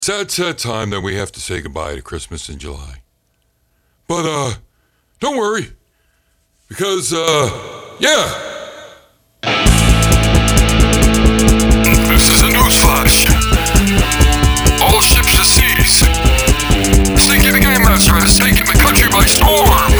Sad time that we have to say goodbye to Christmas in July. But, don't worry. Because, yeah. This is a newsflash. All ships to seize. Sneaky the Game Master has taken the country by storm.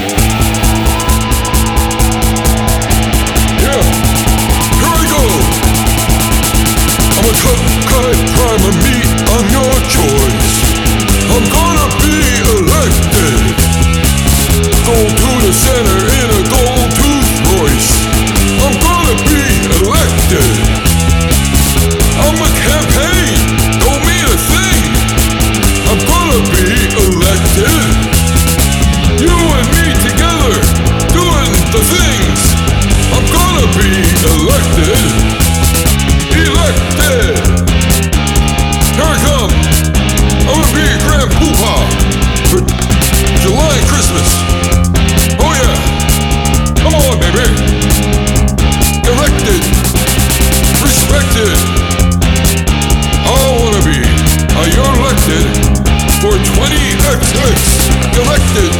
Yeah. Here I go. I'm a tough guy, primer meat on your choice. I'm gonna be elected. Go to the center in a gold tooth Royce. I'm gonna be elected. I'm a campaign, don't mean a thing. I'm gonna be elected. You and me together, doing the things. I'm gonna be elected. Elected. Here I come. I'm gonna be a grand poobah for July and Christmas. Oh yeah. Come on, baby. Elected. Respected. I wanna be. You're elected for 20XX. Elected.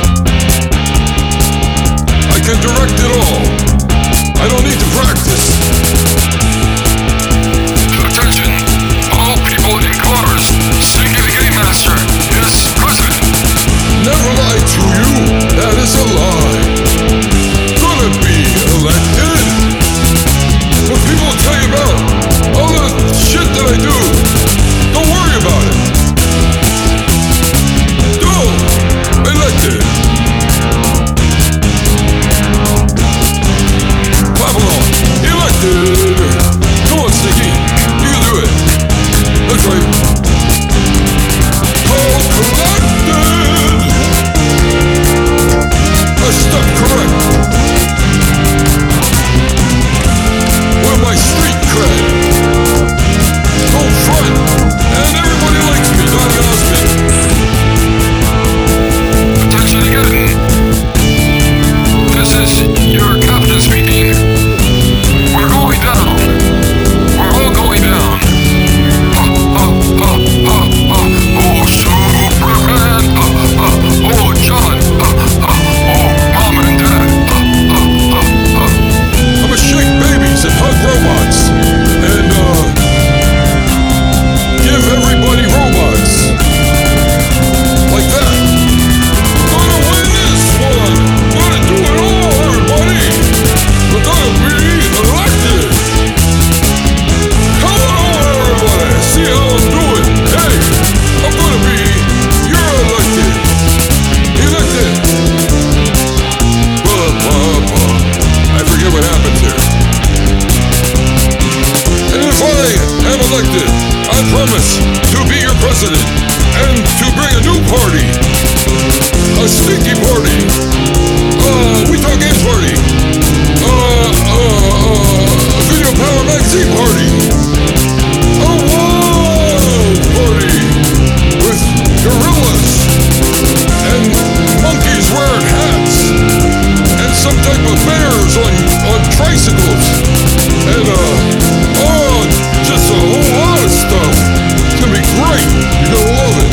I can direct it all. I don't need to practice. Attention, all people in cars. Sneaky the Game Master is president. Never lied to you. That is a lie. Gonna be elected. What people tell you about all the shit that I do, don't worry about it. Elected. Clap along. Elected. Come on, Sticky. You can do it. That's right. Elected. I stepped correct. With my street cred. Go front. And everybody likes me, Donny Osmond. Attention again. This is your captain speaking. We're going down. We're all going down. Oh, Superman. Oh, John. Oh, Mom and Dad. I'ma shake babies and hug robots. And, give everybody robots. Like that. Gonna win this one. Gonna do it all, everybody. We're gonna be elected. Come on, everybody. See how I'm doing. Hey, I'm gonna be. You're elected. Elected. I forget what happens here. And if I am elected, I promise to be your president and to bring a new party. A sneaky party. We Talk Games party. A Video Power Magazine party. A wild party with gorillas and monkeys wearing hats and some type of bears on tricycles and just a whole lot of stuff. It's gonna be great. You're gonna love it.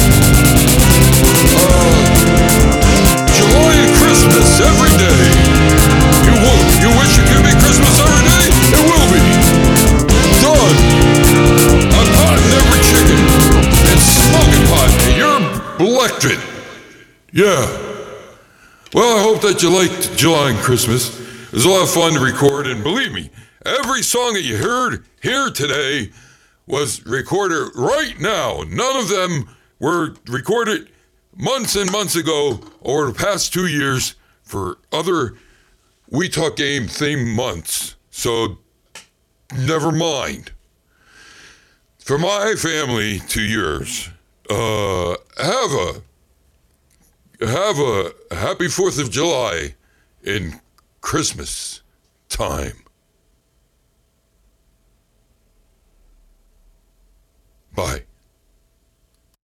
July and Christmas every day. You wish it could be Christmas every day? It will be. Done. I'm potting every chicken and smoking pot. And you're elected. Yeah. Well, I hope that you liked July and Christmas. It was a lot of fun to record, and believe me, every song that you heard here today was recorded right now. None of them were recorded months and months ago or the past 2 years for other We Talk Game theme months. So, never mind. From my family to yours, have a happy 4th of July in Christmas time. Bye.